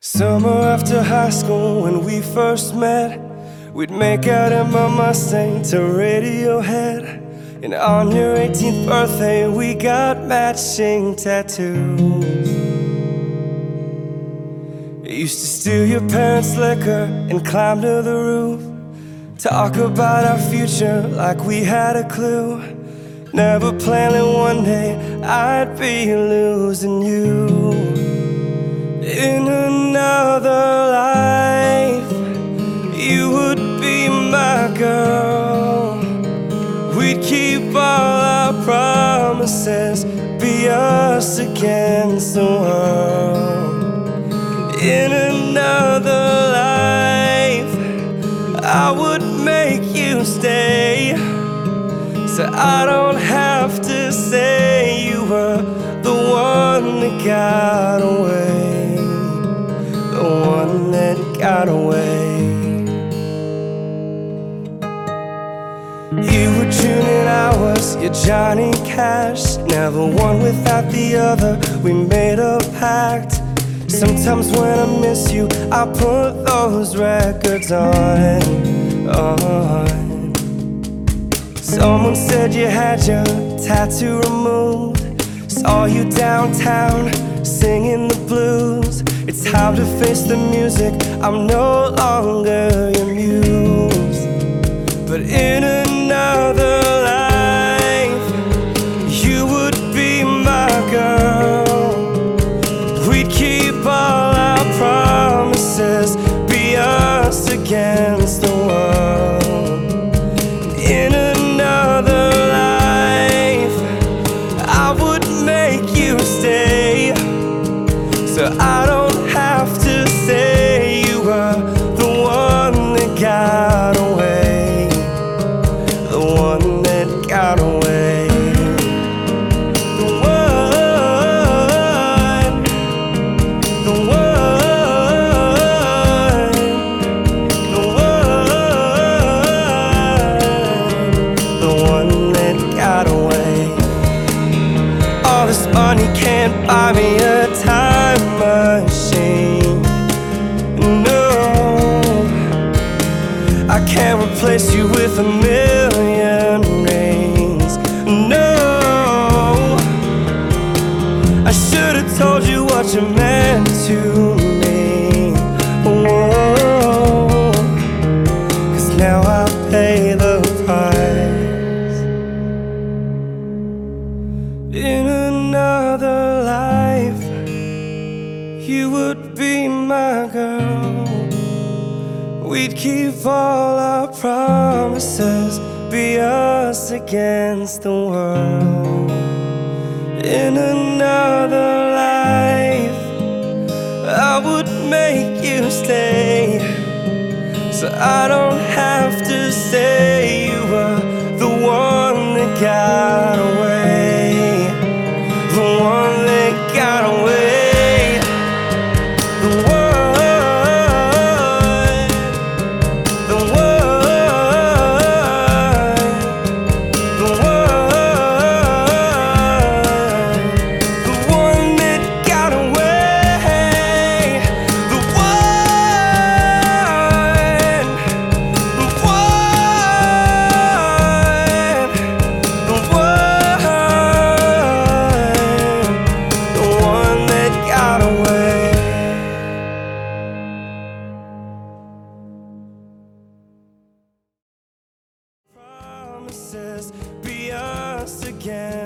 Summer after high school when we first met, we'd make out in my Mustang to Radiohead. And on your 18th birthday we got matching tattoos. I used to steal your parents' liquor and climb to the roof, talk about our future like we had a clue, never planning one day I'd be losing you. In another life, you would be my girl. We'd keep all our promises, be us against the world. In another life, I would make you stay, so I don't have to say you were the one that got away. The one that got away. You were June and I was your Johnny Cash, never one without the other, we made a pact. Sometimes when I miss you, I put those records on. Someone said you had your tattoo removed, saw you downtown singing the blues. It's time to face the music, I'm no longer your muse. But in another life, you would be my girl. We'd keep all our promises, be us against the world. In another life, I would make you stay, so I don't have to say you were the one that got away. The one that got away. The one. The one. The one. The one that got away. All this money can't buy me a time machine. No, I can't replace you with a million rings. No, I should have told you what you meant to me. Whoa, 'cause now I pay the price. In another life, you would be my girl. We'd keep all our promises, be us against the world. In another life, I would make you stay, so I don't have to say you were the one that got away. The one that got away. The one. The one. The one. The one that got away. The one. The one. The one that got away. Promises, be us again.